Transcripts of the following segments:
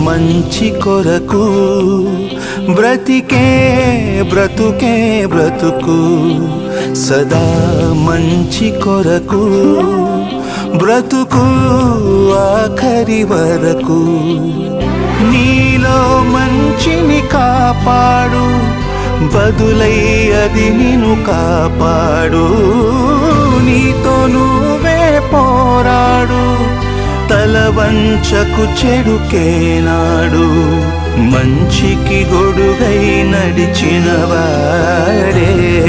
మంచి కొరకు బ్రతికే బ్రతుకే బ్రతుకు సదా మంచి కొరకు బ్రతుకు ఆఖరి వరకు నీలో మంచిని కాపాడు బదులై అది నిన్ను కాపాడు నీతో నువ్వే పోరాడు తల వంచకు చెడుకేనాడు మంచికి గొడుగై నడిచిన వాడే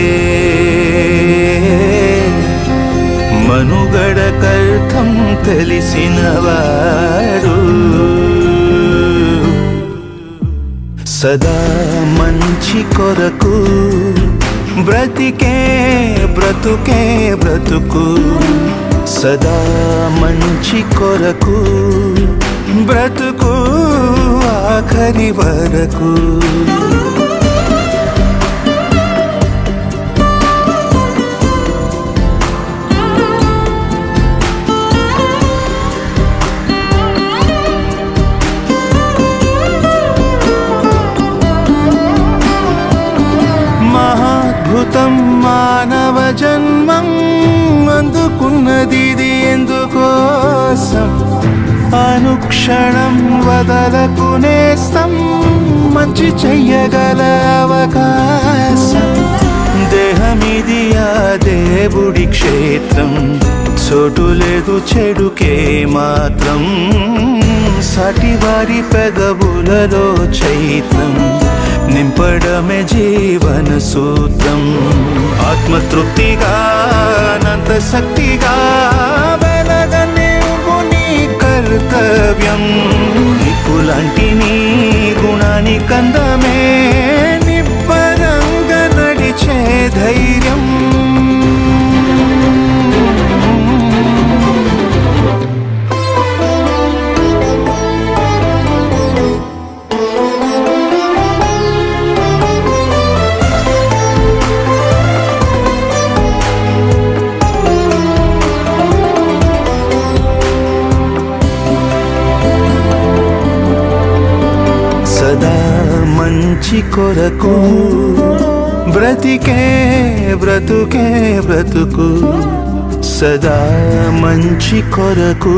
మనుగడకర్థం తెలిసినవాడు సదా మంచి కొరకు బ్రతికే బ్రతుకే బ్రతుకు సదా మంచి కొరకు బ్రతుకు ఆఖరి వరకు మహాద్భుతం మానవ జన్మం అందుకున్నది ఎందుకోసం అనుక్షణం వదలకు నేస్తం మంచి చెయ్యగల అవకాశం దేహమిది ఆ దేవుడి క్షేత్రం చోటు లేదు చెడుకే మాత్రం సాటివారి పెదవులలో చైత్రం నింపడమే జీవన సూత్రం ఆత్మతృప్తిగా అనంత శక్తిగా వెలగనివ్వు నీ కర్తవ్యం నిప్పులాంటి నీ గుణాని కందమే నిబ్బరంగా నడిచే ధైర్యం సదా మంచి కొరకు బ్రతికే బ్రతుకే బ్రతుకు సదా మంచి కొరకు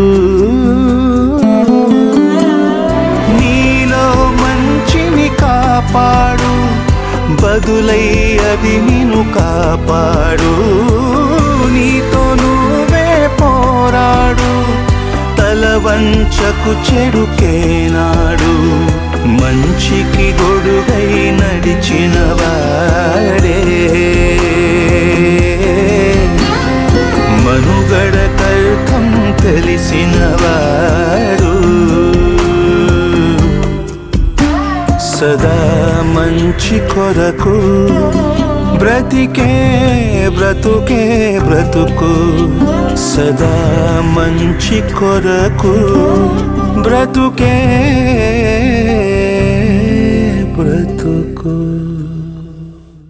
నీలో మంచిని కాపాడు బదులై అది నిన్ను కాపాడు నీతో నువ్వే పోరాడు తల వంచకు చెడుకేనాడు మంచికి గొడుగై నడిచిన వాడే మనుగడకర్థం తెలిసినవాడు సదా మంచి కొరకు బ్రతికే బ్రతుకే బ్రతుకు సదా మంచి కొరకు బ్రతుకే బ్రతుకు